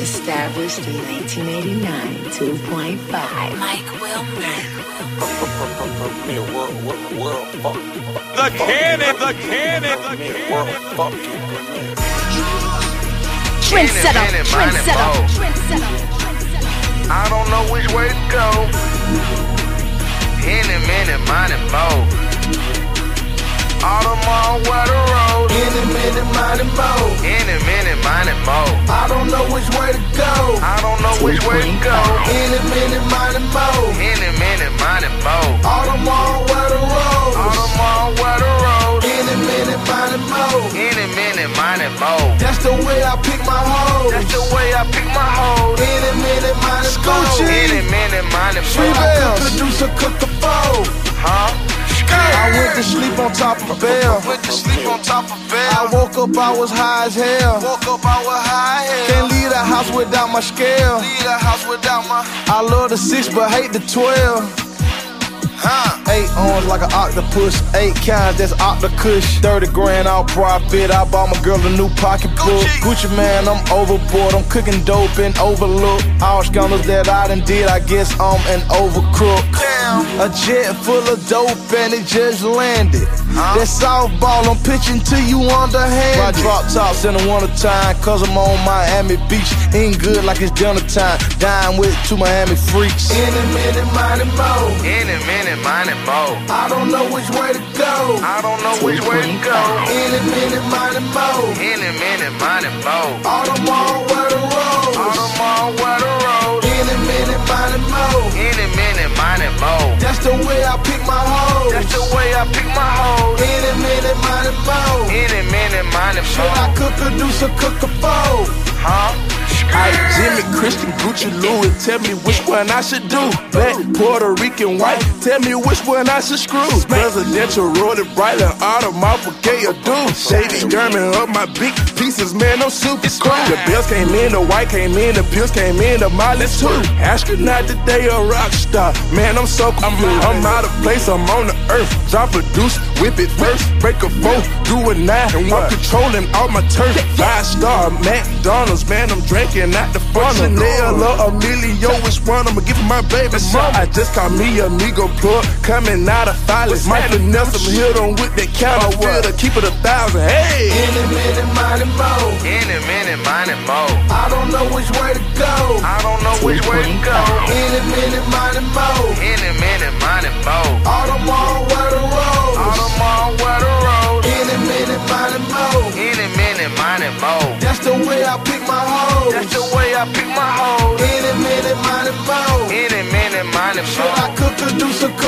Established in 1989, 2.5. Mike Wilmer. The cannon. Trendsetter. I don't know which way to go. Any minute, mine and mo. Automall, where the road. Any minute, mine and mo. Any minute, mine and mo. I don't know which way to go. I don't know which way to go. Any minute, mine and mo. Any minute, mine and mo. Automall, where the road. Automall, where the road. Any minute, mine and mo. Any minute, mine and mo. That's the way I pick my hoes. That's the way I pick my hoes. Any minute, mine and mo. Any minute, mine and mo. Three bells. Producer, cook the foe. Huh? I went to sleep on top of a bell. I woke up, I was high as hell. Can't leave the house without my scale. I love the 6 but hate the 12. 8 arms like an octopus, 8 kinds, that's octacush. 30 grand all profit, I bought my girl a new pocketbook. Gucci man, I'm overboard, I'm cooking dope and overlook. All scandals that I done did, I guess I'm an overcrook. A jet full of dope and it just landed. That softball, I'm pitching to you underhand. I drop tops in the wintertime, cause I'm on Miami Beach. Ain't good like it's dinner time, dying with 2 Miami freaks. Any minute, mine and mo. Any minute, mine and mo. I don't know which way to go. I don't know which way to go. Any minute, mine and mo. Any minute, mine and mo. Automall, where the road. Automall, where the road. Any minute, mine and mo. Any minute, mine and mo. That's the way I pick my hoes. That's the way I pick my hoes. Any minute, mine and mo. Any minute, mine and mo. Should I cook a deuce or cook a foe? Huh? Ike, Jimmy, Christian, Gucci, Louis, tell me which one I should do. Black, Puerto Rican, white, tell me which one I should screw. Presidential, rolling bright, and Audemars Piguet, a dude. Shady German up my big pieces, man, I'm super cool. The bills came in, the white came in, the pills came in, the mileage too. Astronaut today, a rock star, man, I'm so confused. I'm out of place, I'm on the earth. Drop a deuce, whip it first, break a 4, do a 9. I'm controlling all my turf. 5-star McDonald's, man, I'm drinking out the funnel. Chanel or Emilio, which one I'ma give my baby mama? I just caught me a amigo plug coming out of Phyllis. Might finesse him, hit him with that counterfeit to keep it 1,000. Hey! Any minute, mine and mo. Any minute, mine and mo. I don't know which way to go. I don't know which way to go. Any minute, mine and mo. Any minute, mine and mo. Automall, where the road. Automall, where the road. Any minute, mine and mo. Any minute, mine and mo. That's the way I pick my hoes. That's the way I pick my hoes. Any minute, mine and mo. Any minute, mine and mo. Should I cook a deuce or